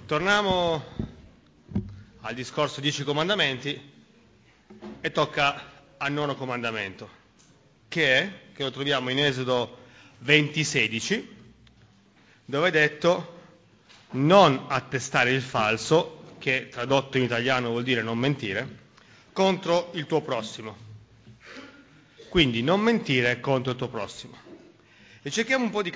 Torniamo al discorso 10 comandamenti e tocca al nono comandamento, che lo troviamo in Esodo 20:16, dove è detto non attestare il falso, che tradotto in italiano vuol dire non mentire, contro il tuo prossimo. Quindi non mentire contro il tuo prossimo. E cerchiamo un po' di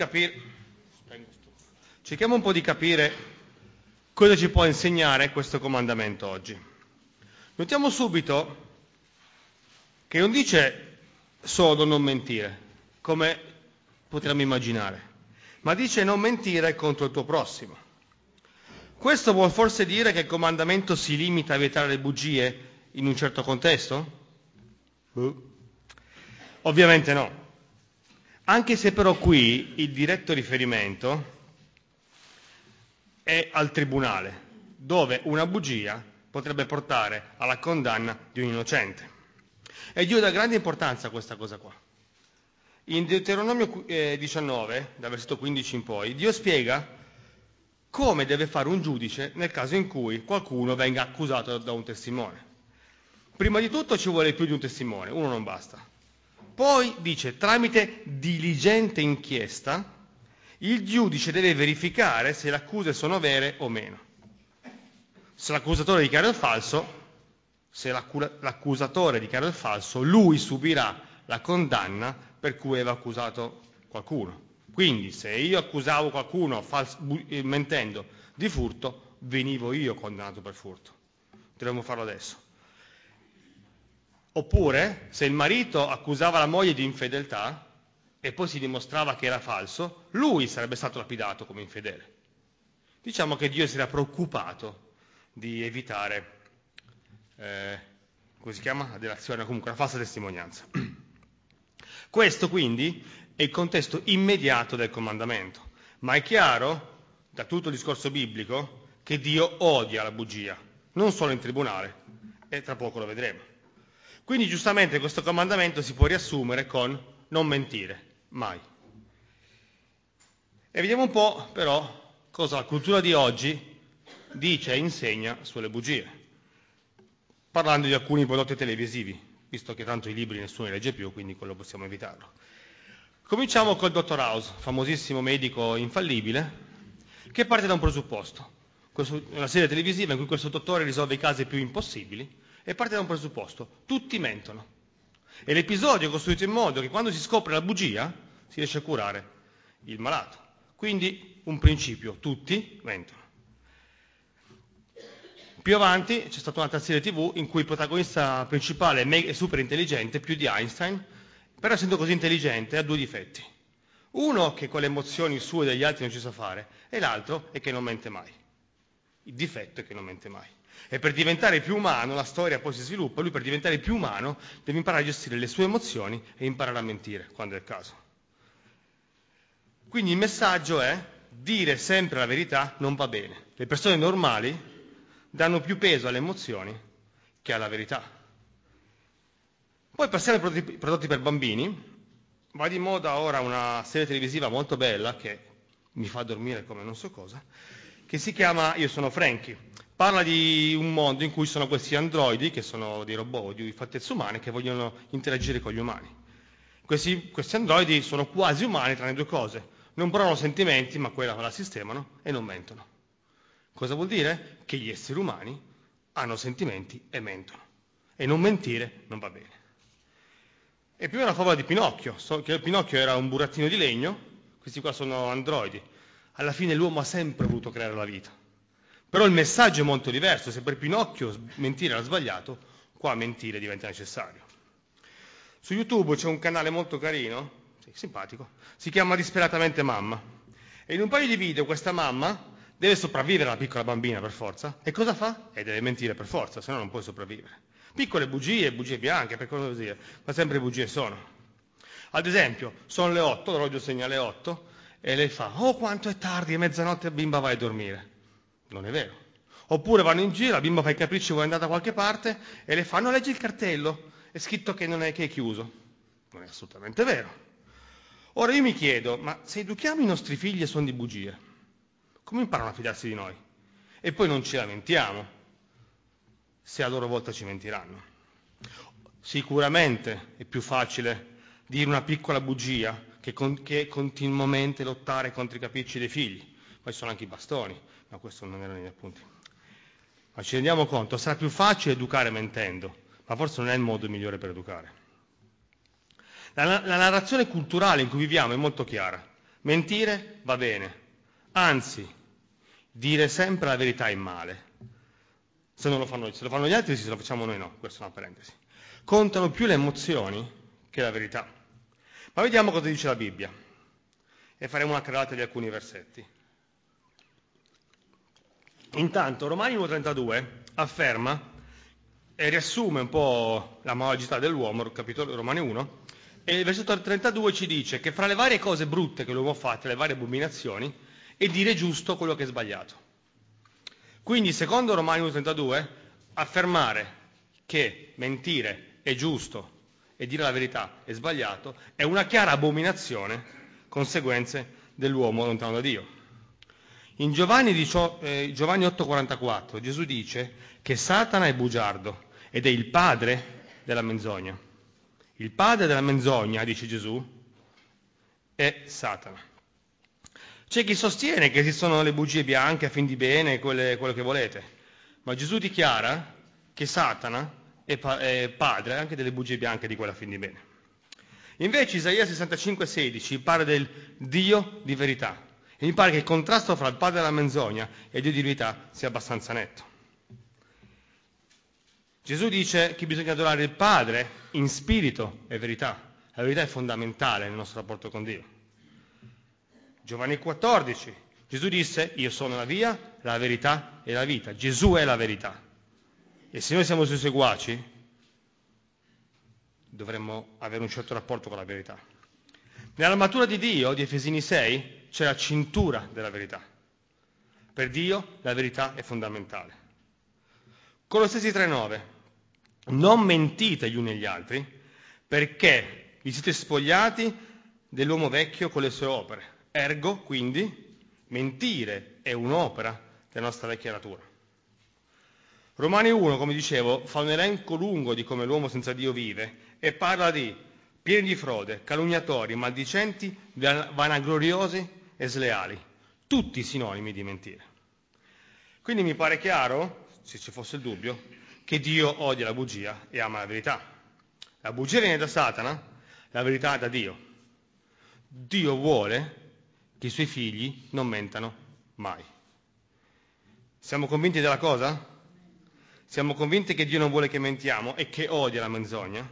capire cosa ci può insegnare questo comandamento oggi. Notiamo subito che non dice solo non mentire, come potremmo immaginare, ma dice non mentire contro il tuo prossimo. Questo vuol forse dire che il comandamento si limita a vietare le bugie in un certo contesto? Ovviamente no. Anche se però qui il diretto riferimento è al tribunale, dove una bugia potrebbe portare alla condanna di un innocente. E Dio dà grande importanza a questa cosa qua. In Deuteronomio 19, dal versetto 15 in poi, Dio spiega come deve fare un giudice nel caso in cui qualcuno venga accusato da un testimone. Prima di tutto ci vuole più di un testimone, uno non basta. Poi dice, tramite diligente inchiesta, il giudice deve verificare se le accuse sono vere o meno. Se l'accusatore dichiara il falso, lui subirà la condanna per cui aveva accusato qualcuno. Quindi, se io accusavo qualcuno mentendo di furto, venivo io condannato per furto. Dovremmo farlo adesso. Oppure, se il marito accusava la moglie di infedeltà e poi si dimostrava che era falso, lui sarebbe stato lapidato come infedele. Diciamo che Dio si era preoccupato di evitare, come si chiama? La delazione, comunque la falsa testimonianza. Questo quindi è il contesto immediato del comandamento, ma è chiaro, da tutto il discorso biblico, che Dio odia la bugia, non solo in tribunale, e tra poco lo vedremo. Quindi giustamente questo comandamento si può riassumere con non mentire, mai. E vediamo un po' però cosa la cultura di oggi dice e insegna sulle bugie, parlando di alcuni prodotti televisivi, visto che tanto i libri nessuno li legge più, quindi quello possiamo evitarlo. Cominciamo col Dottor House, famosissimo medico infallibile, che parte da un presupposto. Una serie televisiva in cui questo dottore risolve i casi più impossibili, e parte da un presupposto: tutti mentono. E l'episodio è costruito in modo che quando si scopre la bugia si riesce a curare il malato. Quindi un principio: tutti mentono. Più avanti c'è stata un'altra serie TV in cui il protagonista principale è super intelligente, più di Einstein, però essendo così intelligente ha due difetti. Uno che con le emozioni sue e degli altri non ci sa fare, e l'altro è che non mente mai. Il difetto è che non mente mai. E per diventare più umano, la storia poi si sviluppa, lui per diventare più umano deve imparare a gestire le sue emozioni e imparare a mentire, quando è il caso. Quindi il messaggio è: dire sempre la verità non va bene. Le persone normali danno più peso alle emozioni che alla verità. Poi passiamo ai prodotti per bambini. Va di moda ora una serie televisiva molto bella che mi fa dormire come non so cosa, che si chiama Io sono Frankie. Parla di un mondo in cui sono questi androidi, che sono dei robot di fattezze umane, che vogliono interagire con gli umani. Questi androidi sono quasi umani tranne due cose: non provano sentimenti, ma quella la sistemano, e non mentono. Cosa vuol dire? Che gli esseri umani hanno sentimenti e mentono. E non mentire non va bene. E più è una favola di Pinocchio, che Pinocchio era un burattino di legno, questi qua sono androidi. Alla fine l'uomo ha sempre voluto creare la vita. Però il messaggio è molto diverso: se per Pinocchio mentire era sbagliato, qua mentire diventa necessario. Su YouTube c'è un canale molto carino, simpatico, si chiama Disperatamente Mamma. E in un paio di video questa mamma deve sopravvivere alla piccola bambina per forza. E cosa fa? E deve mentire per forza, se no non può sopravvivere. Piccole bugie bianche, per così, ma sempre bugie sono. Ad esempio, sono le 8, l'orologio segna le 8, e lei fa: oh quanto è tardi, è mezzanotte, bimba, vai a dormire. Non è vero. Oppure vanno in giro, la bimba fa i capricci, vuole andare da qualche parte, e le fanno: leggi il cartello, è scritto che che è chiuso. Non è assolutamente vero. Ora io mi chiedo, ma se educhiamo i nostri figli a suon di bugie, come imparano a fidarsi di noi? e poi non ci lamentiamo se a loro volta ci mentiranno. Sicuramente è più facile dire una piccola bugia che continuamente lottare contro i capricci dei figli. Poi sono anche i bastoni, ma questo non erano gli appunti. Ma ci rendiamo conto, sarà più facile educare mentendo, ma forse non è il modo migliore per educare. La narrazione culturale in cui viviamo è molto chiara. Mentire va bene, anzi, dire sempre la verità è male. Se non lo fanno, se lo fanno gli altri, sì, se lo facciamo noi no, questa è una parentesi. Contano più le emozioni che la verità. Ma vediamo cosa dice la Bibbia e faremo una carrellata di alcuni versetti. Intanto Romani 1,32 afferma e riassume un po' la malvagità dell'uomo, il capitolo Romani 1, e il versetto 32 ci dice che fra le varie cose brutte che l'uomo fa, tra le varie abominazioni, è dire giusto quello che è sbagliato. Quindi, secondo Romani 1,32, affermare che mentire è giusto e dire la verità è sbagliato è una chiara abominazione, conseguenze dell'uomo lontano da Dio. In Giovanni 8,44 Gesù dice che Satana è bugiardo ed è il padre della menzogna. Il padre della menzogna, dice Gesù, è Satana. C'è chi sostiene che esistono le bugie bianche a fin di bene, quello che volete, ma Gesù dichiara che Satana è padre anche delle bugie bianche di quella a fin di bene. Invece Isaia 65,16 parla del Dio di verità. E mi pare che il contrasto fra il padre della menzogna e il Dio di verità sia abbastanza netto. Gesù dice che bisogna adorare il Padre in spirito e verità. La verità è fondamentale nel nostro rapporto con Dio. Giovanni 14, Gesù disse: io sono la via, la verità e la vita. Gesù è la verità. E se noi siamo suoi seguaci, dovremmo avere un certo rapporto con la verità. Nell'armatura di Dio, di Efesini 6, c'è la cintura della verità. Per Dio la verità è fondamentale. Colossesi 3,9. Non mentite gli uni agli altri, perché vi siete spogliati dell'uomo vecchio con le sue opere. Ergo, quindi, mentire è un'opera della nostra vecchia natura. Romani 1, come dicevo, fa un elenco lungo di come l'uomo senza Dio vive e parla di pieni di frode, calunniatori, maldicenti, vanagloriosi e sleali, tutti sinonimi di mentire. Quindi mi pare chiaro, se ci fosse il dubbio, che Dio odia la bugia e ama la verità. La bugia viene da Satana, la verità da Dio. Dio vuole che i suoi figli non mentano mai. Siamo convinti della cosa? Siamo convinti che Dio non vuole che mentiamo e che odia la menzogna?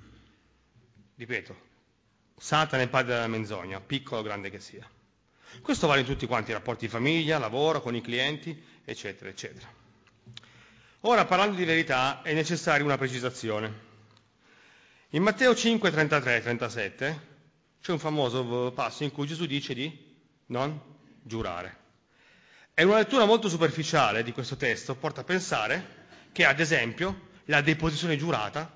Ripeto, Satana è il padre della menzogna, piccolo o grande che sia. Questo vale in tutti quanti i rapporti di famiglia, lavoro, con i clienti, eccetera, eccetera. Ora, parlando di verità, è necessaria una precisazione. In Matteo 5, 33, 37 c'è un famoso passo in cui Gesù dice di non giurare. E una lettura molto superficiale di questo testo porta a pensare che, ad esempio, la deposizione giurata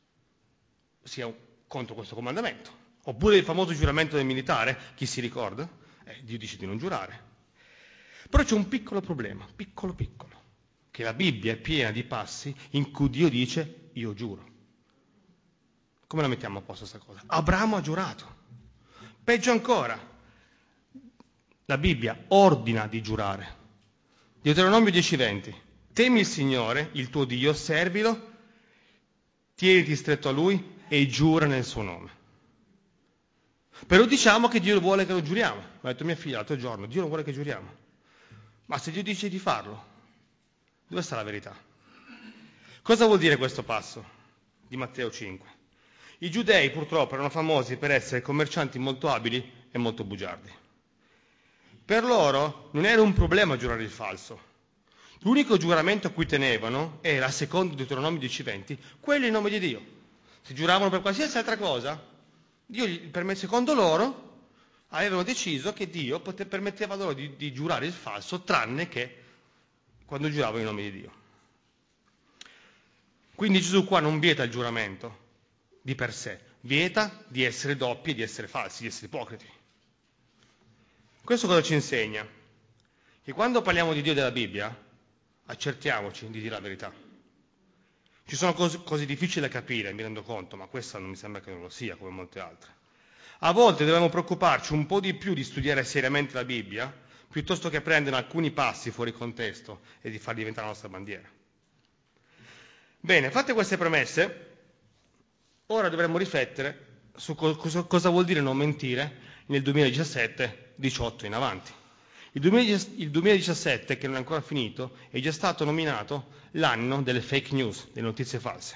sia contro questo comandamento. Oppure il famoso giuramento del militare, chi si ricorda? Dio dice di non giurare. Però c'è un piccolo problema, piccolo, che la Bibbia è piena di passi in cui Dio dice io giuro. Come la mettiamo a posto questa cosa? Abramo ha giurato. Peggio ancora, la Bibbia ordina di giurare. Deuteronomio 10:20. Temi il Signore, il tuo Dio, servilo, tieniti stretto a Lui e giura nel suo nome. Però diciamo che Dio vuole che lo giuriamo. Mi ha detto mia figlia l'altro giorno, Dio non vuole che giuriamo. Ma se Dio dice di farlo, dove sta la verità? Cosa vuol dire questo passo di Matteo 5? I giudei purtroppo erano famosi per essere commercianti molto abili e molto bugiardi. Per loro non era un problema giurare il falso. L'unico giuramento a cui tenevano era, secondo Deuteronomio 10:20, quello in nome di Dio. Se giuravano per qualsiasi altra cosa, secondo loro avevano deciso che Dio permetteva loro di giurare il falso, tranne che quando giuravano in nome di Dio. Quindi Gesù qua non vieta il giuramento di per sé, vieta di essere doppi, di essere falsi, di essere ipocriti. Questo cosa ci insegna? Che quando parliamo di Dio della Bibbia, accertiamoci di dire la verità. Ci sono cose difficili da capire, mi rendo conto, ma questa non mi sembra che non lo sia, come molte altre. A volte dobbiamo preoccuparci un po' di più di studiare seriamente la Bibbia, piuttosto che prendere alcuni passi fuori contesto e di far diventare la nostra bandiera. Bene, fatte queste premesse, ora dovremmo riflettere su cosa vuol dire non mentire nel 2017-18 in avanti. Il 2017, che non è ancora finito, è già stato nominato l'anno delle fake news, delle notizie false.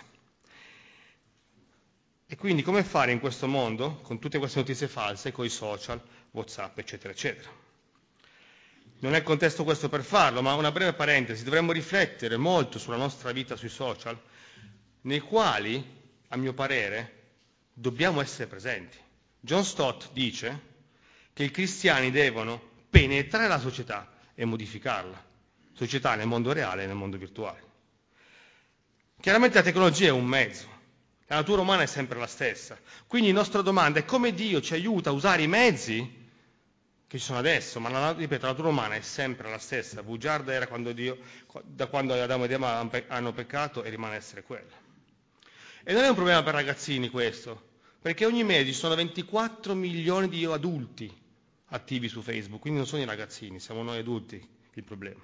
E quindi come fare in questo mondo, con tutte queste notizie false, con i social, WhatsApp, eccetera, eccetera. Non è il contesto questo per farlo, ma una breve parentesi, dovremmo riflettere molto sulla nostra vita sui social, nei quali, a mio parere, dobbiamo essere presenti. John Stott dice che i cristiani devono penetrare la società e modificarla, società nel mondo reale e nel mondo virtuale. Chiaramente la tecnologia è un mezzo, la natura umana è sempre la stessa, quindi la nostra domanda è come Dio ci aiuta a usare i mezzi che ci sono adesso, ma ripeto, la natura umana è sempre la stessa, bugiarda era da quando Adamo ed Eva hanno peccato e rimane a essere quella. E non è un problema per ragazzini questo, perché ogni mese ci sono 24 milioni di adulti attivi su Facebook, quindi non sono i ragazzini, siamo noi adulti il problema.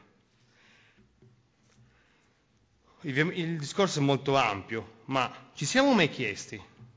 Il discorso è molto ampio, ma ci siamo mai chiesti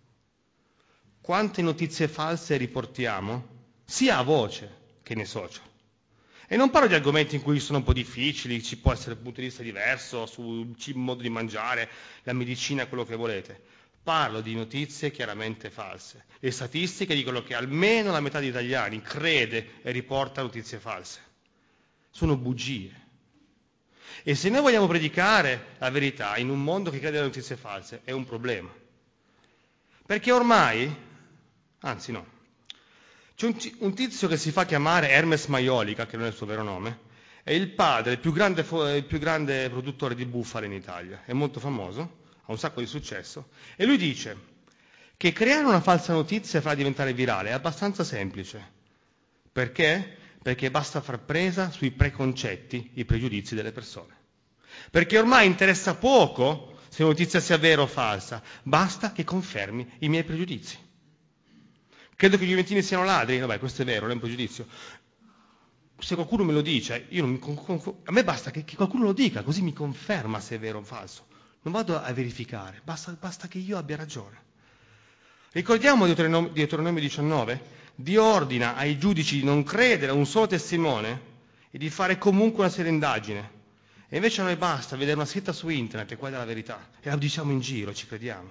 quante notizie false riportiamo, sia a voce che nei social? E non parlo di argomenti in cui sono un po' difficili, ci può essere un punto di vista diverso sul modo di mangiare, la medicina, quello che volete. Parlo di notizie chiaramente false. Le statistiche dicono che almeno la metà degli italiani crede e riporta notizie false. Sono bugie. E se noi vogliamo predicare la verità in un mondo che crede alle notizie false, è un problema. Perché ormai, anzi no, c'è un tizio che si fa chiamare Hermes Maiolica, che non è il suo vero nome, è il padre, il più grande produttore di bufale in Italia, è molto famoso, ha un sacco di successo, e lui dice che creare una falsa notizia e farla diventare virale è abbastanza semplice. Perché? Perché basta far presa sui preconcetti, i pregiudizi delle persone. Perché ormai interessa poco se la notizia sia vera o falsa, basta che confermi i miei pregiudizi. Credo che gli juventini siano ladri, vabbè, questo è vero, non è un pregiudizio. Se qualcuno me lo dice, a me basta che qualcuno lo dica, così mi conferma se è vero o falso. Non vado a verificare, basta che io abbia ragione. Ricordiamo Deuteronomio 19? Dio ordina ai giudici di non credere a un solo testimone e di fare comunque una seria indagine. E invece a noi basta vedere una scritta su internet e quella è la verità. E la diciamo in giro, ci crediamo.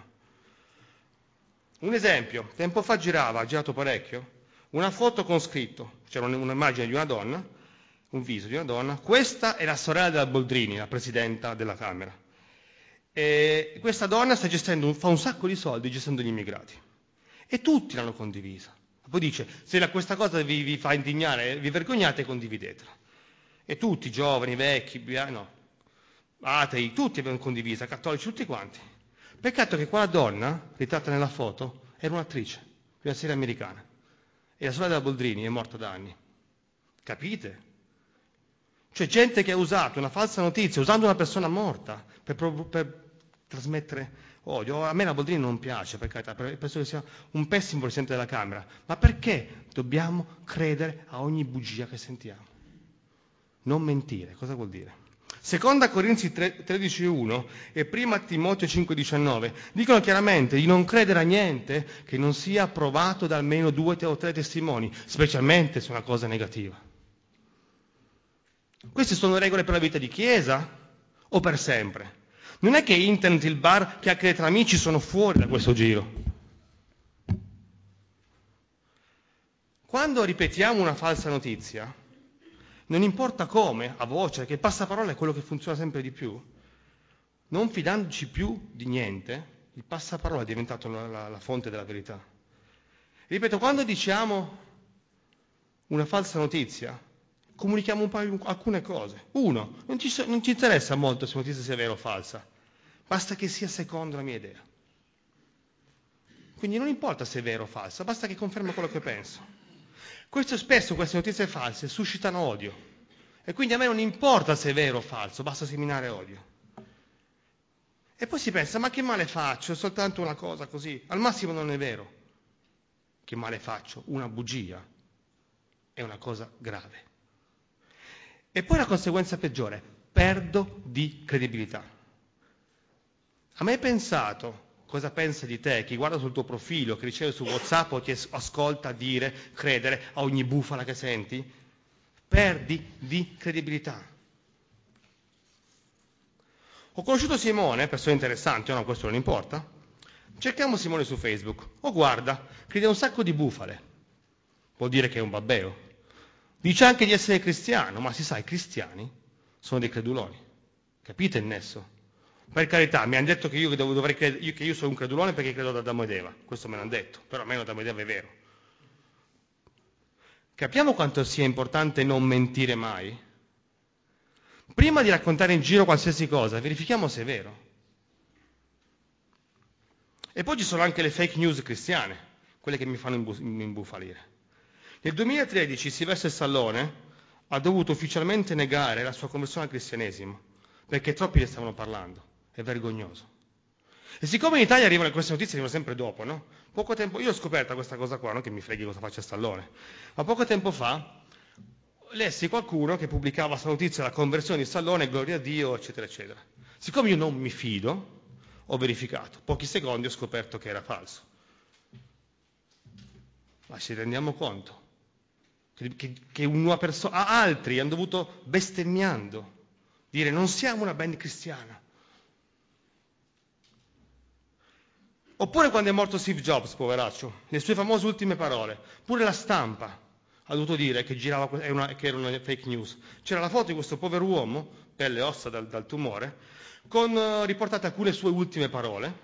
Un esempio, tempo fa ha girato parecchio, una foto con scritto, c'era un'immagine di una donna, un viso di una donna, questa è la sorella della Boldrini, la presidenta della Camera. E questa donna fa un sacco di soldi gestendo gli immigrati. E tutti l'hanno condivisa. Poi dice, se questa cosa vi fa indignare, vi vergognate, condividetela. E tutti, giovani, vecchi, atei, tutti avevano condivisa, cattolici, tutti quanti. Peccato che quella donna, ritratta nella foto, era un'attrice di una serie americana. E la sorella della Boldrini è morta da anni. Capite? Cioè gente che ha usato una falsa notizia, usando una persona morta, per trasmettere odio. A me la Boldrini non piace, per carità, penso che sia un pessimo presidente della Camera. Ma perché dobbiamo credere a ogni bugia che sentiamo? Non mentire, cosa vuol dire? Seconda Corinzi 13,1 e prima Timoteo 5,19 dicono chiaramente di non credere a niente che non sia provato da almeno 2 o 3 testimoni, specialmente se è una cosa negativa. Queste sono regole per la vita di chiesa o per sempre? Non è che internet, il bar, chiacchiere tra amici sono fuori da questo giro. Quando ripetiamo una falsa notizia, non importa come, a voce, che il passaparola è quello che funziona sempre di più, non fidandoci più di niente, il passaparola è diventato la fonte della verità. Ripeto, quando diciamo una falsa notizia, comunichiamo alcune cose. Uno, non ci interessa molto se la notizia sia vera o falsa, basta che sia secondo la mia idea. Quindi non importa se è vera o falsa, basta che conferma quello che penso. Queste notizie false suscitano odio. E quindi a me non importa se è vero o falso, basta seminare odio. E poi si pensa, ma che male faccio? È soltanto una cosa così. Al massimo non è vero. Che male faccio? Una bugia è una cosa grave. E poi la conseguenza peggiore, perdo di credibilità. A me è pensato, cosa pensa di te, chi guarda sul tuo profilo, che riceve su WhatsApp o ti ascolta dire, credere a ogni bufala che senti? Perdi di credibilità. Ho conosciuto Simone, persona interessante, no, questo non importa. Cerchiamo Simone su Facebook. Oh, guarda, crede un sacco di bufale. Vuol dire che è un babbeo. Dice anche di essere cristiano, ma si sa, i cristiani sono dei creduloni. Capite il nesso? Per carità, mi hanno detto che io dovrei credere, che io sono un credulone perché credo ad Adamo ed Eva. Questo me l'hanno detto, però almeno Adamo ed Eva è vero. Capiamo quanto sia importante non mentire mai? Prima di raccontare in giro qualsiasi cosa, verifichiamo se è vero. E poi ci sono anche le fake news cristiane, quelle che mi fanno imbufalire. Nel 2013 Silvestre Stallone ha dovuto ufficialmente negare la sua conversione al cristianesimo, perché troppi ne stavano parlando. È vergognoso. E siccome in Italia arrivano queste notizie, arrivano sempre dopo, no? Poco tempo, io ho scoperto questa cosa qua, non che mi freghi cosa faccia Stallone, ma poco tempo fa lessi qualcuno che pubblicava questa notizia della conversione di Stallone, gloria a Dio, eccetera, eccetera. Siccome io non mi fido, ho verificato. Pochi secondi ho scoperto che era falso. Ma ci rendiamo conto che una persona, altri hanno dovuto bestemmiando dire non siamo una band cristiana. Oppure quando è morto Steve Jobs, poveraccio, le sue famose ultime parole, pure la stampa ha dovuto dire che che era una fake news. C'era la foto di questo povero uomo, pelle e ossa dal tumore, con riportate alcune sue ultime parole,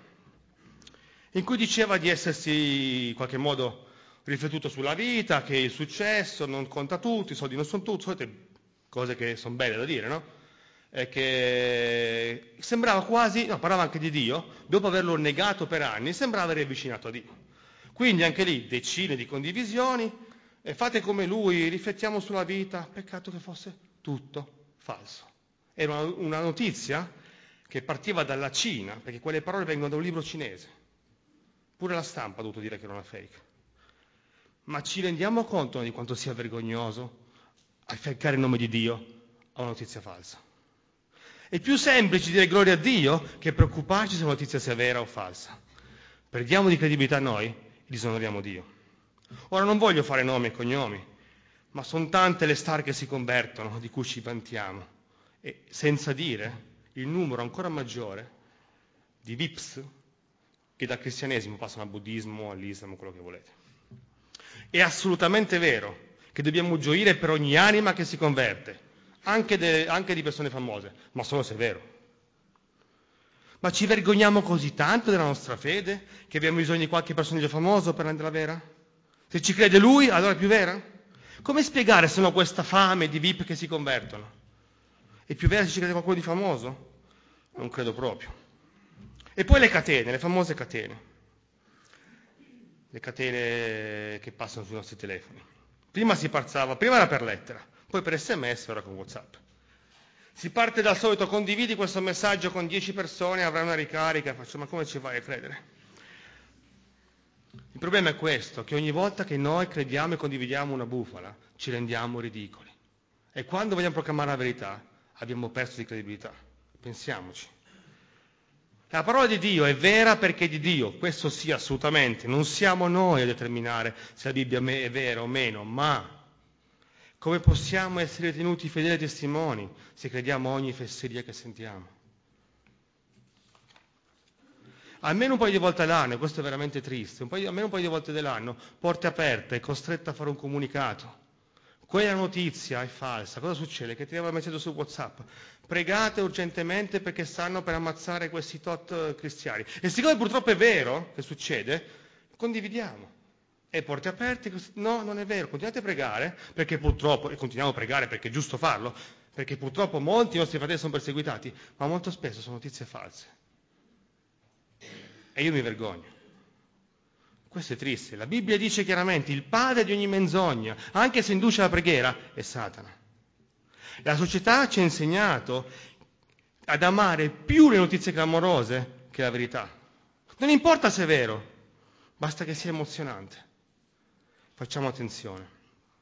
in cui diceva di essersi in qualche modo riflettuto sulla vita, che il successo non conta tutto, i soldi non sono tutto, solite cose che sono belle da dire, no? E che sembrava quasi, no, parlava anche di Dio, dopo averlo negato per anni, sembrava riavvicinato a Dio. Quindi anche lì decine di condivisioni, e fate come lui, riflettiamo sulla vita, peccato che fosse tutto falso. Era una notizia che partiva dalla Cina, perché quelle parole vengono da un libro cinese. Pure la stampa ha dovuto dire che era una fake. Ma ci rendiamo conto di quanto sia vergognoso affiancare il nome di Dio a una notizia falsa? È più semplice dire gloria a Dio che preoccuparci se una notizia sia vera o falsa. Perdiamo di credibilità noi e disonoriamo Dio. Ora non voglio fare nomi e cognomi, ma sono tante le star che si convertono, di cui ci vantiamo, e senza dire il numero ancora maggiore di VIPs che dal cristianesimo passano al buddismo, all'islam, quello che volete. È assolutamente vero che dobbiamo gioire per ogni anima che si converte, anche di persone famose, ma solo se è vero. Ma ci vergogniamo così tanto della nostra fede che abbiamo bisogno di qualche personaggio famoso per renderla vera? Se ci crede lui, allora è più vera? Come spiegare se no questa fame di VIP che si convertono? È più vera se ci crede qualcuno di famoso? Non credo proprio. E poi le catene, le famose catene. Le catene che passano sui nostri telefoni. Prima era per lettera, poi per SMS, ora con WhatsApp. Si parte dal solito, condividi questo messaggio con 10 persone, avrai una ricarica, ma come ci vai a credere? Il problema è questo, che ogni volta che noi crediamo e condividiamo una bufala, ci rendiamo ridicoli. E quando vogliamo proclamare la verità, abbiamo perso di credibilità. Pensiamoci. La parola di Dio è vera perché è di Dio, questo sì assolutamente, non siamo noi a determinare se la Bibbia è vera o meno, ma come possiamo essere tenuti fedeli testimoni se crediamo a ogni fesseria che sentiamo? Almeno un paio di volte all'anno, e questo è veramente triste, almeno un paio di volte dell'anno, porte aperte, è costretto a fare un comunicato. Quella notizia è falsa, cosa succede? Che ti arriva il messaggio su WhatsApp. Pregate urgentemente perché stanno per ammazzare questi tot cristiani. E siccome purtroppo è vero che succede, condividiamo. E porte aperte, no, non è vero, continuate a pregare, perché purtroppo, e continuiamo a pregare perché è giusto farlo, perché purtroppo molti nostri fratelli sono perseguitati, ma molto spesso sono notizie false. E io mi vergogno. Questo è triste. La Bibbia dice chiaramente il padre di ogni menzogna, anche se induce alla preghiera, è Satana. La società ci ha insegnato ad amare più le notizie clamorose che la verità. Non importa se è vero, basta che sia emozionante. Facciamo attenzione.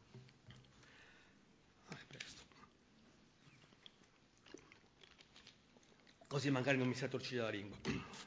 Così magari non mi si attorciglia la lingua.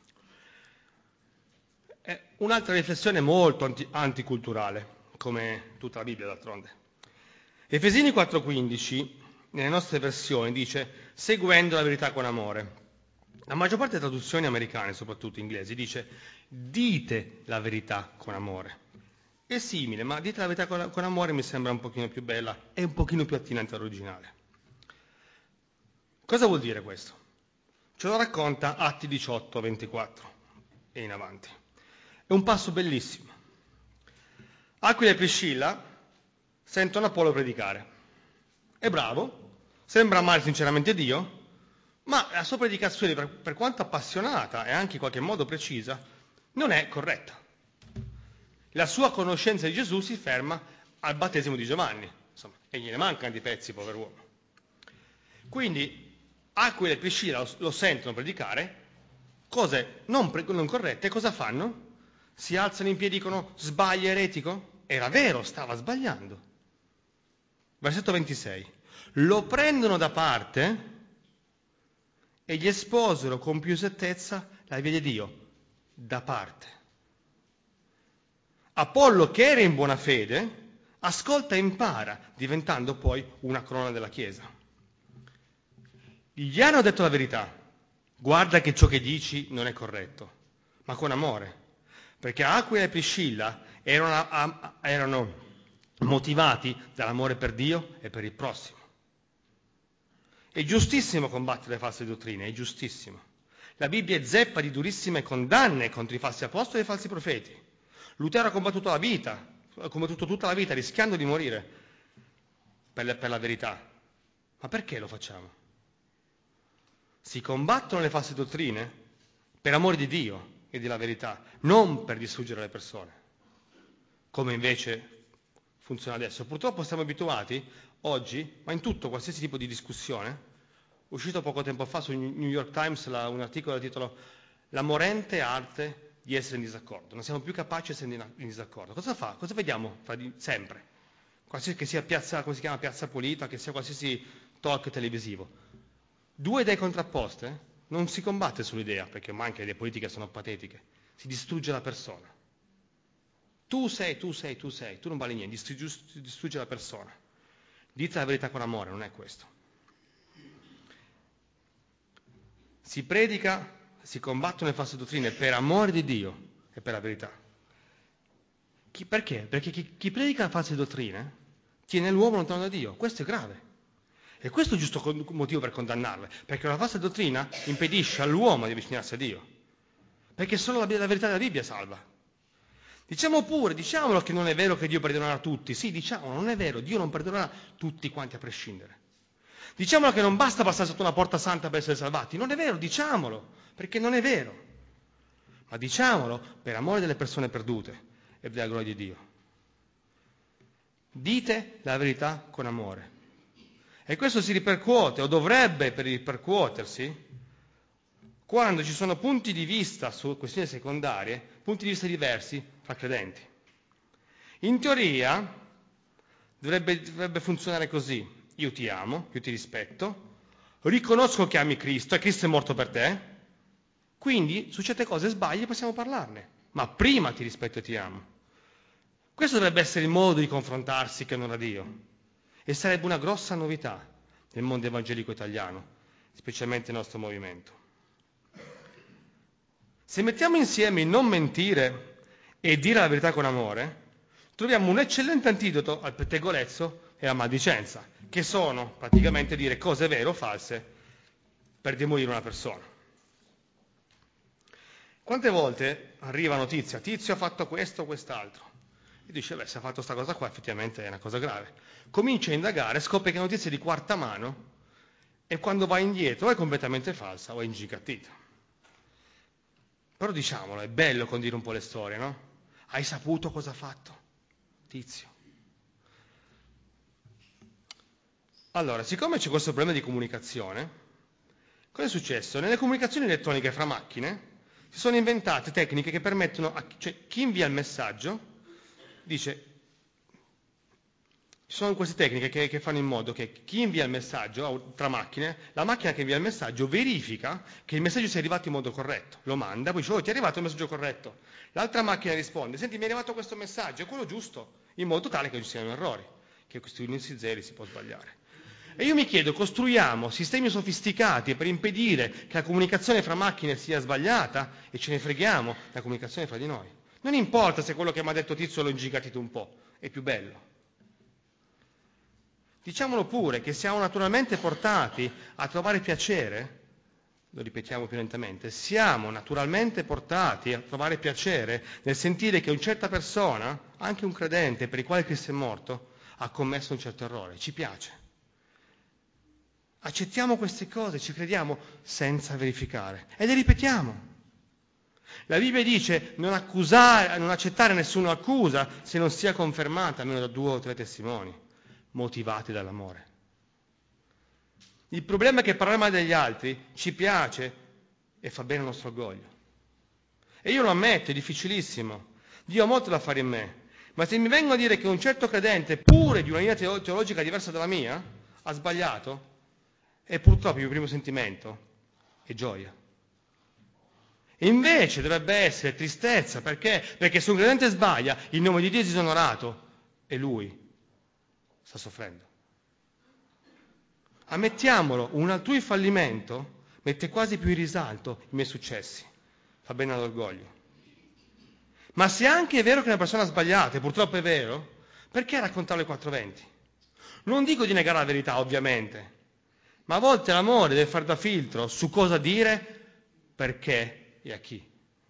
Un'altra riflessione molto anticulturale, come tutta la Bibbia d'altronde. Efesini 4,15, nelle nostre versioni, dice seguendo la verità con amore. La maggior parte delle traduzioni americane, soprattutto inglesi, dice dite la verità con amore. È simile, ma dite la verità con amore mi sembra un pochino più bella e un pochino più attinente all'originale. Cosa vuol dire questo? Ce lo racconta Atti 18:24 e in avanti. È un passo bellissimo. Aquila e Priscilla sentono Apollo predicare. È bravo, sembra amare sinceramente Dio, ma la sua predicazione, per quanto appassionata e anche in qualche modo precisa, non è corretta. La sua conoscenza di Gesù si ferma al battesimo di Giovanni, insomma, e gliene mancano di pezzi, pover'uomo. Quindi Aquila e Priscilla lo sentono predicare, cose non corrette, cosa fanno? Si alzano in piedi e dicono sbaglia eretico? Era vero, stava sbagliando. Versetto 26. Lo prendono da parte e gli esposero con più settezza la via di Dio, da parte. Apollo, che era in buona fede, ascolta e impara, diventando poi una corona della Chiesa. Gli hanno detto la verità, guarda che ciò che dici non è corretto, ma con amore, perché Aquila e Priscilla erano motivati dall'amore per Dio e per il prossimo. È giustissimo combattere le false dottrine, è giustissimo. La Bibbia è zeppa di durissime condanne contro i falsi apostoli e i falsi profeti. Lutero ha combattuto tutta la vita rischiando di morire per la verità. Ma perché lo facciamo? Si combattono le false dottrine per amore di Dio e della verità, non per distruggere le persone, come invece funziona adesso. Purtroppo siamo abituati oggi, ma in tutto, qualsiasi tipo di discussione, uscito poco tempo fa sul New York Times un articolo dal titolo La morente arte di essere in disaccordo. Non siamo più capaci di essere in disaccordo. Cosa fa? Cosa vediamo sempre? Qualsiasi che sia piazza, come si chiama, piazza pulita, che sia qualsiasi talk televisivo. Due idee contrapposte non si combatte sull'idea, perché ormai anche le idee politiche sono patetiche. Si distrugge la persona. Tu non vali niente, distrugge la persona. Dite la verità con amore, non è questo. Si predica, si combattono le false dottrine per amore di Dio e per la verità. Perché? Perché chi predica false dottrine tiene l'uomo lontano da Dio. Questo è grave. E questo è il giusto motivo per condannarle, perché la falsa dottrina impedisce all'uomo di avvicinarsi a Dio. Perché solo la verità della Bibbia salva. Diciamolo che non è vero che Dio perdonerà tutti. Sì, diciamolo, non è vero, Dio non perdonerà tutti quanti a prescindere. Diciamolo che non basta passare sotto una porta santa per essere salvati. Non è vero, diciamolo, perché non è vero. Ma diciamolo per amore delle persone perdute e per la gloria di Dio. Dite la verità con amore. E questo si ripercuote, o dovrebbe ripercuotersi, quando ci sono punti di vista su questioni secondarie, punti di vista diversi fra credenti. In teoria dovrebbe funzionare così: io ti amo, io ti rispetto, riconosco che ami Cristo e Cristo è morto per te, quindi su certe cose sbagli possiamo parlarne, ma prima ti rispetto e ti amo. Questo dovrebbe essere il modo di confrontarsi che onora Dio, e sarebbe una grossa novità nel mondo evangelico italiano, specialmente nel nostro movimento. Se mettiamo insieme il non mentire e dire la verità con amore, troviamo un eccellente antidoto al pettegolezzo e alla maldicenza, che sono praticamente dire cose vere o false per demolire una persona. Quante volte arriva notizia, Tizio ha fatto questo o quest'altro, e dice, se ha fatto questa cosa qua effettivamente è una cosa grave. Comincia a indagare, scopre che è notizia di quarta mano, e quando va indietro è completamente falsa o è ingigattita. Però diciamolo, è bello condire un po' le storie, no? Hai saputo cosa ha fatto Tizio? Allora, siccome c'è questo problema di comunicazione, cosa è successo? Nelle comunicazioni elettroniche fra macchine si sono inventate tecniche che permettono, cioè chi invia il messaggio dice, ci sono queste tecniche che fanno in modo che chi invia il messaggio tra macchine, la macchina che invia il messaggio verifica che il messaggio sia arrivato in modo corretto, lo manda, poi dice, oh, ti è arrivato il messaggio corretto. L'altra macchina risponde, senti, mi è arrivato questo messaggio, è quello giusto, in modo tale che non ci siano errori, che questi unirsi zeri si può sbagliare. E io mi chiedo, costruiamo sistemi sofisticati per impedire che la comunicazione fra macchine sia sbagliata e ce ne freghiamo la comunicazione fra di noi. Non importa se quello che mi ha detto Tizio l'ho ingigatito un po', è più bello. Diciamolo pure che siamo naturalmente portati a trovare piacere, lo ripetiamo più lentamente, siamo naturalmente portati a trovare piacere nel sentire che una certa persona, anche un credente per il quale Cristo è morto, ha commesso un certo errore, ci piace. Accettiamo queste cose, ci crediamo senza verificare e le ripetiamo. La Bibbia dice non accettare nessuna accusa se non sia confermata almeno da 2 o 3 testimoni, motivati dall'amore. Il problema è che parlare male degli altri ci piace e fa bene al nostro orgoglio. E io lo ammetto, è difficilissimo. Dio ha molto da fare in me. Ma se mi vengono a dire che un certo credente, pure di una linea teologica diversa dalla mia, ha sbagliato, e purtroppo il mio primo sentimento è gioia. E invece dovrebbe essere tristezza, perché? Perché se un credente sbaglia, il nome di Dio è disonorato e lui sta soffrendo. Ammettiamolo, un altrui fallimento mette quasi più in risalto i miei successi, fa bene all'orgoglio. Ma se anche è vero che una persona ha sbagliato, e purtroppo è vero, perché raccontarlo ai 420? Non dico di negare la verità, ovviamente, ma a volte l'amore deve far da filtro su cosa dire, perché e a chi.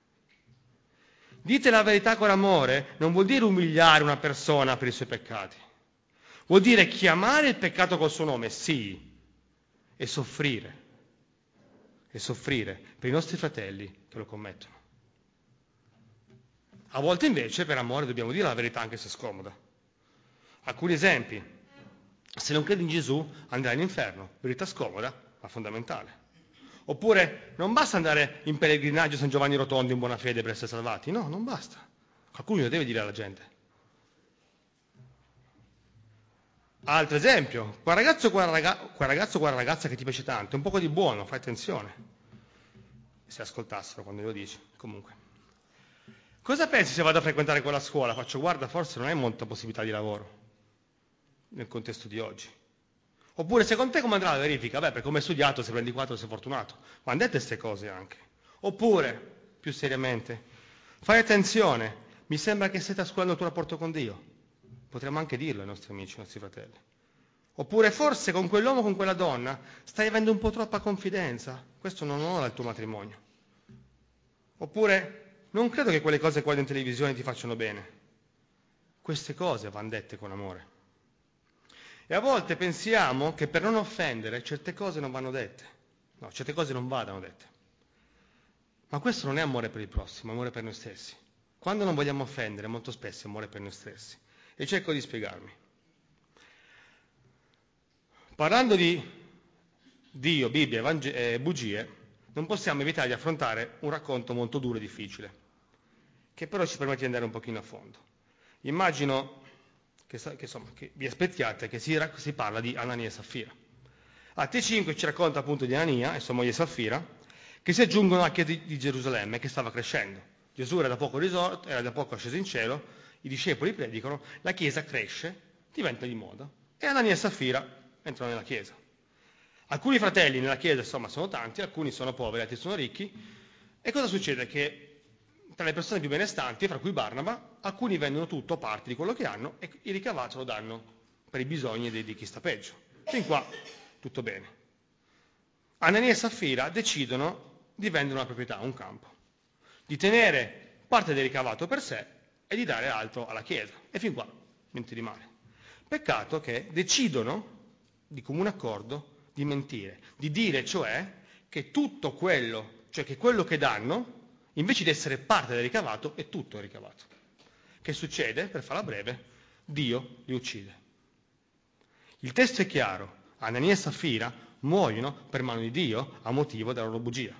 Dite la verità con amore non vuol dire umiliare una persona per i suoi peccati. Vuol dire chiamare il peccato col suo nome, sì, e soffrire per i nostri fratelli che lo commettono. A volte invece per amore dobbiamo dire la verità anche se scomoda. Alcuni esempi. Se non credi in Gesù andrai all'inferno, verità scomoda ma fondamentale. Oppure non basta andare in pellegrinaggio a San Giovanni Rotondo in buona fede per essere salvati, no, non basta. Qualcuno lo deve dire alla gente. Altro esempio, quel ragazzo o quella ragazza che ti piace tanto, un poco di buono, fai attenzione. Se ascoltassero quando glielo dici, comunque. Cosa pensi se vado a frequentare quella scuola? Faccio, guarda, forse non hai molta possibilità di lavoro nel contesto di oggi. Oppure secondo te come andrà la verifica? Beh, per come hai studiato, se prendi 4 sei fortunato. Ma dette queste cose anche. Oppure, più seriamente, fai attenzione, mi sembra che stai trascurando il tuo rapporto con Dio. Potremmo anche dirlo ai nostri amici, ai nostri fratelli. Oppure forse con quell'uomo, con quella donna, stai avendo un po' troppa confidenza. Questo non onora il tuo matrimonio. Oppure non credo che quelle cose qua in televisione ti facciano bene. Queste cose vanno dette con amore. E a volte pensiamo che per non offendere certe cose non vanno dette. No, certe cose non vadano dette. Ma questo non è amore per il prossimo, è amore per noi stessi. Quando non vogliamo offendere, molto spesso è amore per noi stessi. E cerco di spiegarmi. Parlando di Dio, Bibbia e bugie, non possiamo evitare di affrontare un racconto molto duro e difficile, che però ci permette di andare un pochino a fondo. Immagino che vi aspettiate che si parla di Anania e Saffira. Atti 5 ci racconta appunto di Anania e sua moglie Saffira, che si aggiungono alla chiesa di Gerusalemme che stava crescendo. Gesù era da poco risorto, era da poco asceso in cielo, i discepoli predicano, la chiesa cresce, diventa di moda, e Anania e Saffira entrano nella chiesa. Alcuni fratelli nella chiesa, insomma, sono tanti, alcuni sono poveri, altri sono ricchi, e cosa succede? Che tra le persone più benestanti, fra cui Barnaba, alcuni vendono tutto, parte di quello che hanno, e il ricavato lo danno per i bisogni di chi sta peggio. Fin qua, tutto bene. Anania e Saffira decidono di vendere una proprietà, un campo, di tenere parte del ricavato per sé e di dare altro alla Chiesa. E fin qua, niente di male. Peccato che decidono, di comune accordo, di mentire, di dire cioè che tutto quello, cioè che quello che danno, invece di essere parte del ricavato, è tutto il ricavato. Che succede? Per farla breve, Dio li uccide. Il testo è chiaro. Anania e Saffira muoiono per mano di Dio a motivo della loro bugia.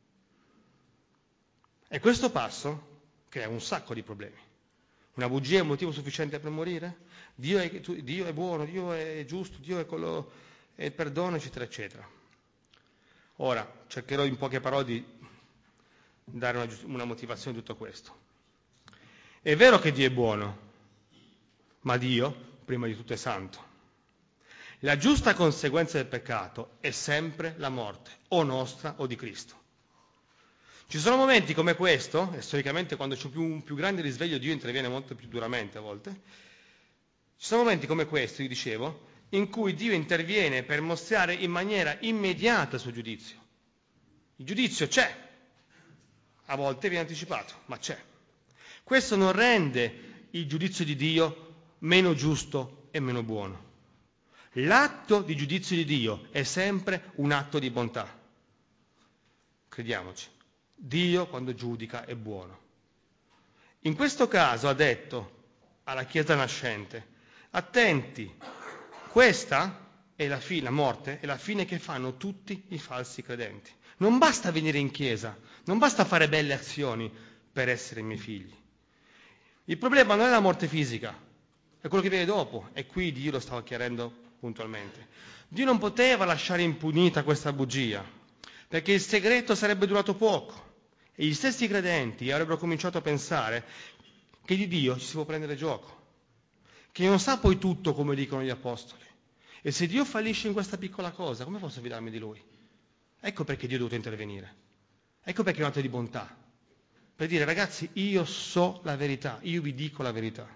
E questo passo crea un sacco di problemi. Una bugia è un motivo sufficiente per morire? Dio è buono, Dio è giusto, Dio è quello, è il perdono, eccetera, eccetera. Ora, cercherò in poche parole di dare una motivazione a tutto questo. È vero che Dio è buono, ma Dio, prima di tutto, è santo. La giusta conseguenza del peccato è sempre la morte, o nostra o di Cristo. Ci sono momenti come questo, e storicamente quando c'è un più grande risveglio Dio interviene molto più duramente a volte, ci sono momenti come questo, io dicevo, in cui Dio interviene per mostrare in maniera immediata il suo giudizio. Il giudizio c'è, a volte viene anticipato, ma c'è. Questo non rende il giudizio di Dio meno giusto e meno buono. L'atto di giudizio di Dio è sempre un atto di bontà. Crediamoci, Dio quando giudica è buono. In questo caso ha detto alla Chiesa nascente, attenti, questa è la morte, è la fine che fanno tutti i falsi credenti. Non basta venire in chiesa, non basta fare belle azioni per essere miei figli. Il problema non è la morte fisica, è quello che viene dopo, e qui Dio lo stava chiarendo puntualmente. Dio non poteva lasciare impunita questa bugia, perché il segreto sarebbe durato poco, e gli stessi credenti avrebbero cominciato a pensare che di Dio ci si può prendere gioco, che non sa poi tutto come dicono gli apostoli. E se Dio fallisce in questa piccola cosa, come posso fidarmi di Lui? Ecco perché Dio è dovuto intervenire. Ecco perché è un atto di bontà. Per dire, ragazzi, io so la verità, io vi dico la verità.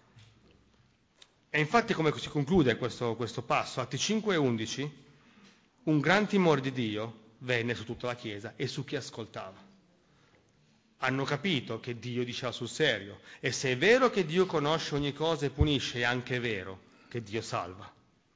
E infatti come si conclude questo passo? Atti 5 e 11, un gran timore di Dio venne su tutta la Chiesa e su chi ascoltava. Hanno capito che Dio diceva sul serio. E se è vero che Dio conosce ogni cosa e punisce, è anche vero che Dio salva.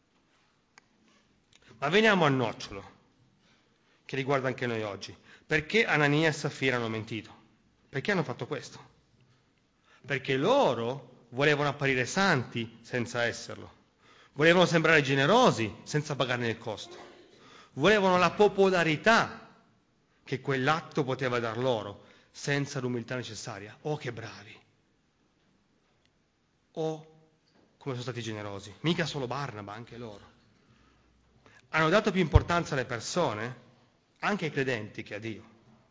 Ma veniamo al nocciolo, che riguarda anche noi oggi. Perché Anania e Saffira hanno mentito? Perché hanno fatto questo? Perché loro volevano apparire santi senza esserlo. Volevano sembrare generosi senza pagarne il costo. Volevano la popolarità che quell'atto poteva dar loro senza l'umiltà necessaria. Oh, che bravi! Oh, come sono stati generosi. Mica solo Barnaba, anche loro. Hanno dato più importanza alle persone, anche ai credenti, che a Dio.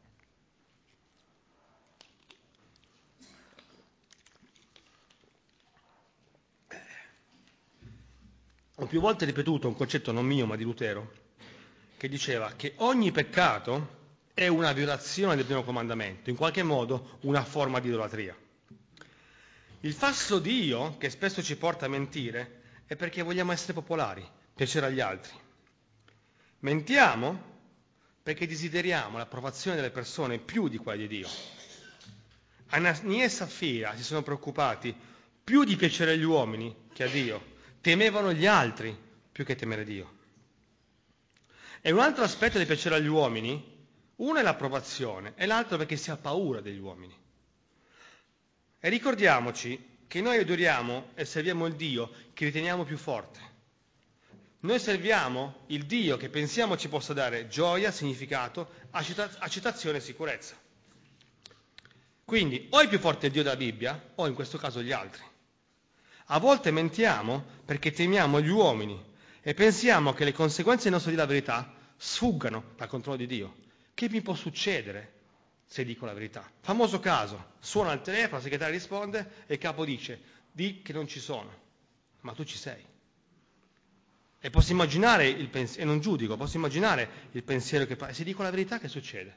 Ho più volte ripetuto un concetto non mio ma di Lutero, che diceva che ogni peccato è una violazione del primo comandamento, in qualche modo una forma di idolatria. Il falso Dio, che spesso ci porta a mentire, è perché vogliamo essere popolari, piacere agli altri. Mentiamo perché desideriamo l'approvazione delle persone più di quella di Dio. Anania e Saffira si sono preoccupati più di piacere agli uomini che a Dio. Temevano gli altri più che temere Dio. E un altro aspetto di piacere agli uomini, uno è l'approvazione e l'altro perché si ha paura degli uomini. E ricordiamoci che noi adoriamo e serviamo il Dio che riteniamo più forte. Noi serviamo il Dio che pensiamo ci possa dare gioia, significato, accettazione e sicurezza. Quindi o è più forte il Dio della Bibbia o in questo caso gli altri. A volte mentiamo perché temiamo gli uomini e pensiamo che le conseguenze del nostro dire la verità sfuggano dal controllo di Dio. Che mi può succedere se dico la verità? Famoso caso, suona il telefono, la segretaria risponde e il capo dice, di che non ci sono, ma tu ci sei. E posso immaginare il pensiero, e non giudico, posso immaginare il pensiero che fa, se dico la verità che succede?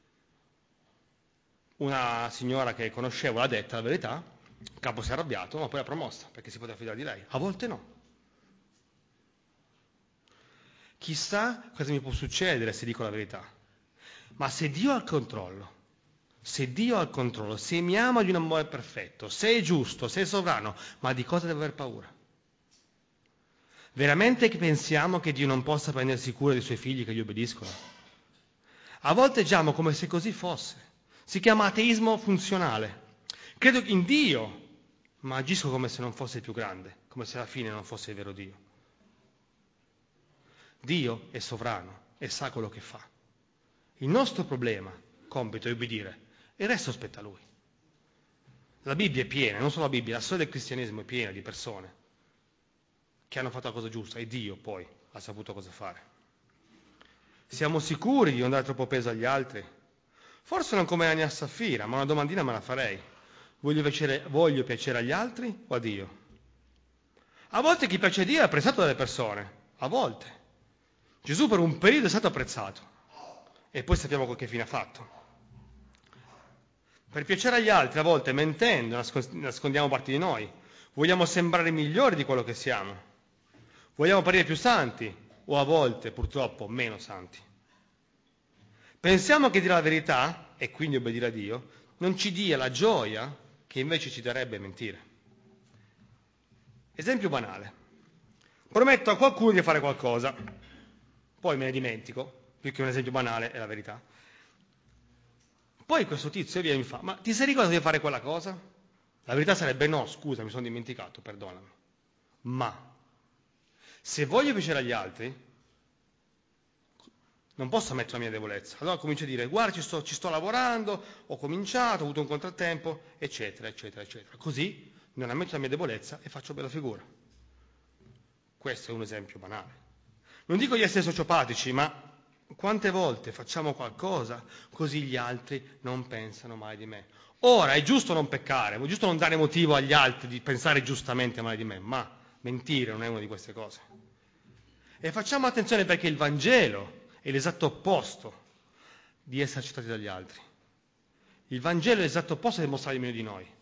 Una signora che conoscevo l'ha detta la verità, il capo si è arrabbiato, ma poi l'ha promossa, perché si poteva fidare di lei. A volte no. Chissà cosa mi può succedere se dico la verità. Ma se Dio ha il controllo, se mi ama di un amore perfetto, se è giusto, se è sovrano, ma di cosa devo aver paura? Veramente che pensiamo che Dio non possa prendersi cura dei suoi figli che gli obbediscono? A volte agiamo come se così fosse. Si chiama ateismo funzionale. Credo in Dio, ma agisco come se non fosse il più grande, come se alla fine non fosse il vero Dio. Dio è sovrano e sa quello che fa. Il nostro problema, compito è obbedire, e il resto spetta a Lui. La Bibbia è piena, non solo la Bibbia, la storia del cristianesimo è piena di persone che hanno fatto la cosa giusta e Dio poi ha saputo cosa fare. Siamo sicuri di non dare troppo peso agli altri? Forse non come Anania e Saffira, ma una domandina me la farei. Voglio piacere agli altri o a Dio? A volte chi piace a Dio è apprezzato dalle persone, a volte. Gesù per un periodo è stato apprezzato e poi sappiamo quel che fine ha fatto. Per piacere agli altri, a volte mentendo, nascondiamo parti di noi. Vogliamo sembrare migliori di quello che siamo. Vogliamo apparire più santi o a volte, purtroppo, meno santi. Pensiamo che dire la verità, e quindi obbedire a Dio, non ci dia la gioia che invece ci darebbe mentire. Esempio banale. Prometto a qualcuno di fare qualcosa, poi me ne dimentico, più che un esempio banale è la verità. Poi questo tizio viene e mi fa, ma ti sei ricordato di fare quella cosa? La verità sarebbe no, scusa, mi sono dimenticato, perdonami. Ma se voglio piacere agli altri, non posso ammettere la mia debolezza. Allora comincio a dire, guarda, ci sto lavorando, ho cominciato, ho avuto un contrattempo, eccetera, eccetera, eccetera. Così non ammetto la mia debolezza e faccio bella figura. Questo è un esempio banale. Non dico di essere sociopatici, ma quante volte facciamo qualcosa così gli altri non pensano mai di me? Ora, è giusto non peccare, è giusto non dare motivo agli altri di pensare giustamente male di me, ma mentire non è una di queste cose. E facciamo attenzione perché il Vangelo è l'esatto opposto di essere accettati dagli altri. Il Vangelo è l'esatto opposto di mostrare meglio di noi.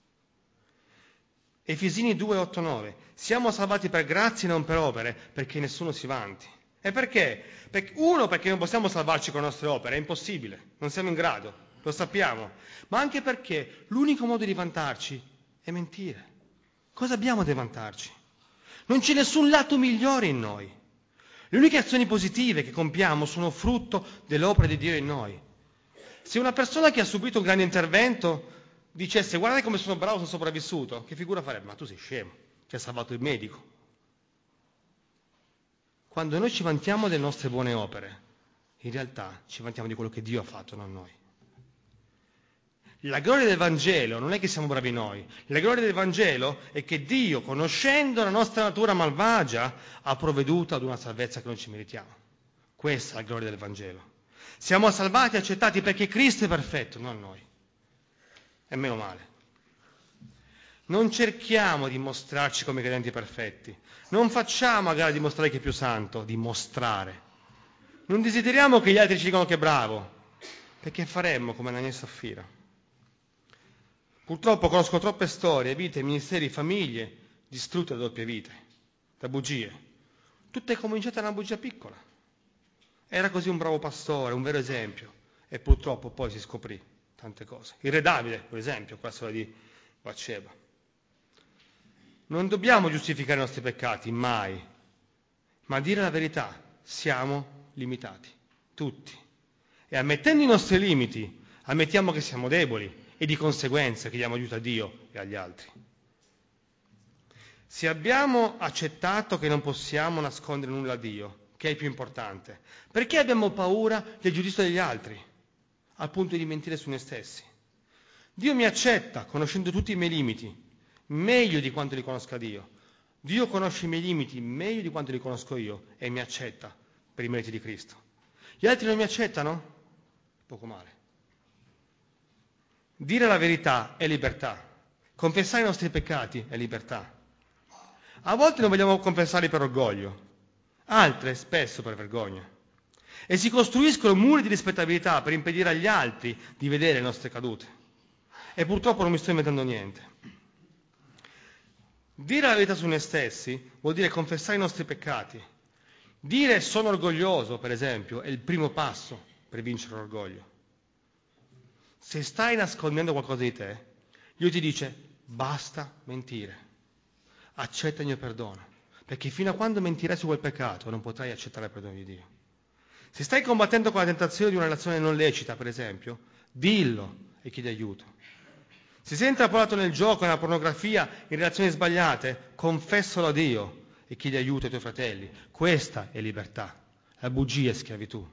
Efesini 2, 8, 9. Siamo salvati per grazia e non per opere, perché nessuno si vanti. E perché? Perché non possiamo salvarci con le nostre opere, è impossibile, non siamo in grado, lo sappiamo. Ma anche perché l'unico modo di vantarci è mentire. Cosa abbiamo da vantarci? Non c'è nessun lato migliore in noi. Le uniche azioni positive che compiamo sono frutto dell'opera di Dio in noi. Se una persona che ha subito un grande intervento dicesse guardate come sono bravo, sono sopravvissuto, che figura farebbe? Ma tu sei scemo, ti ha salvato il medico. Quando noi ci vantiamo delle nostre buone opere, in realtà ci vantiamo di quello che Dio ha fatto, non noi. La gloria del Vangelo non è che siamo bravi noi, la gloria del Vangelo è che Dio, conoscendo la nostra natura malvagia, ha provveduto ad una salvezza che non ci meritiamo. Questa è la gloria del Vangelo. Siamo salvati e accettati perché Cristo è perfetto, non noi. E meno male. Non cerchiamo di mostrarci come credenti perfetti. Non facciamo a gara di mostrare chi è più santo, di mostrare. Non desideriamo che gli altri ci dicano che è bravo, perché faremmo come Anania e Saffira. Purtroppo conosco troppe storie, vite, ministeri, famiglie distrutte da doppie vite, da bugie. Tutte cominciate da una bugia piccola. Era così un bravo pastore, un vero esempio, e purtroppo poi si scoprì tante cose. Il re Davide, per esempio, qua storia di Batsheba. Non dobbiamo giustificare i nostri peccati, mai, ma dire la verità, siamo limitati, tutti. E ammettendo i nostri limiti, ammettiamo che siamo deboli e di conseguenza chiediamo aiuto a Dio e agli altri. Se abbiamo accettato che non possiamo nascondere nulla a Dio, che è il più importante, perché abbiamo paura del giudizio degli altri, al punto di mentire su noi stessi? Dio mi accetta, conoscendo tutti i miei limiti, meglio di quanto li conosca Dio. Dio conosce i miei limiti meglio di quanto li conosco io e mi accetta per i meriti di Cristo. Gli altri non mi accettano? Poco male. Dire la verità è libertà. Confessare i nostri peccati è libertà. A volte non vogliamo confessarli per orgoglio, altre spesso per vergogna. E si costruiscono muri di rispettabilità per impedire agli altri di vedere le nostre cadute. E purtroppo non mi sto inventando niente. Dire la verità su noi stessi vuol dire confessare i nostri peccati. Dire sono orgoglioso, per esempio, è il primo passo per vincere l'orgoglio. Se stai nascondendo qualcosa di te, Dio ti dice basta mentire, accetta il mio perdono, perché fino a quando mentirai su quel peccato non potrai accettare il perdono di Dio. Se stai combattendo con la tentazione di una relazione non lecita, per esempio, dillo e chiedi aiuto. Se sei intrappolato nel gioco, nella pornografia, in relazioni sbagliate, confessalo a Dio e chiedi aiuto ai tuoi fratelli. Questa è libertà, la bugia è schiavitù.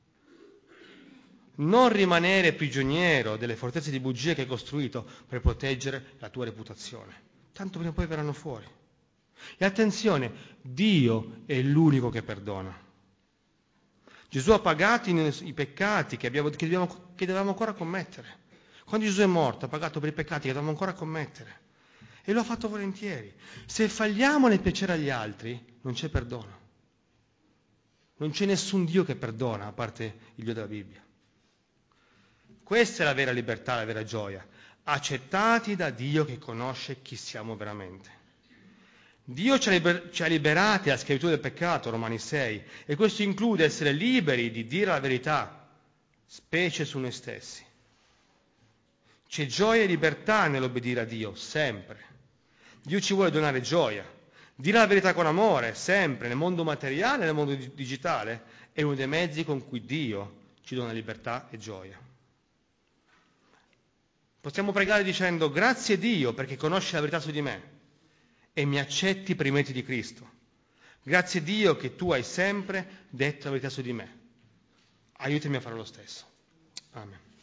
Non rimanere prigioniero delle fortezze di bugia che hai costruito per proteggere la tua reputazione. Tanto prima o poi verranno fuori. E attenzione, Dio è l'unico che perdona. Gesù ha pagato i peccati che dovevamo ancora commettere. Quando Gesù è morto ha pagato per i peccati che dovevamo ancora commettere. E lo ha fatto volentieri. Se falliamo nel piacere agli altri, non c'è perdono. Non c'è nessun Dio che perdona, a parte il Dio della Bibbia. Questa è la vera libertà, la vera gioia. Accettati da Dio che conosce chi siamo veramente. Dio ci ha liberati dalla schiavitù del peccato, Romani 6, e questo include essere liberi di dire la verità, specie su noi stessi. C'è gioia e libertà nell'obbedire a Dio, sempre. Dio ci vuole donare gioia. Dire la verità con amore, sempre, nel mondo materiale e nel mondo digitale, è uno dei mezzi con cui Dio ci dona libertà e gioia. Possiamo pregare dicendo: grazie Dio perché conosci la verità su di me e mi accetti per i meriti di Cristo. Grazie Dio che tu hai sempre detto la verità su di me. Aiutami a fare lo stesso. Amen.